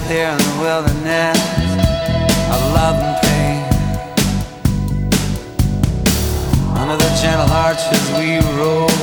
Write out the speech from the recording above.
there in the wilderness of love and pain. Under the gentle arches we rode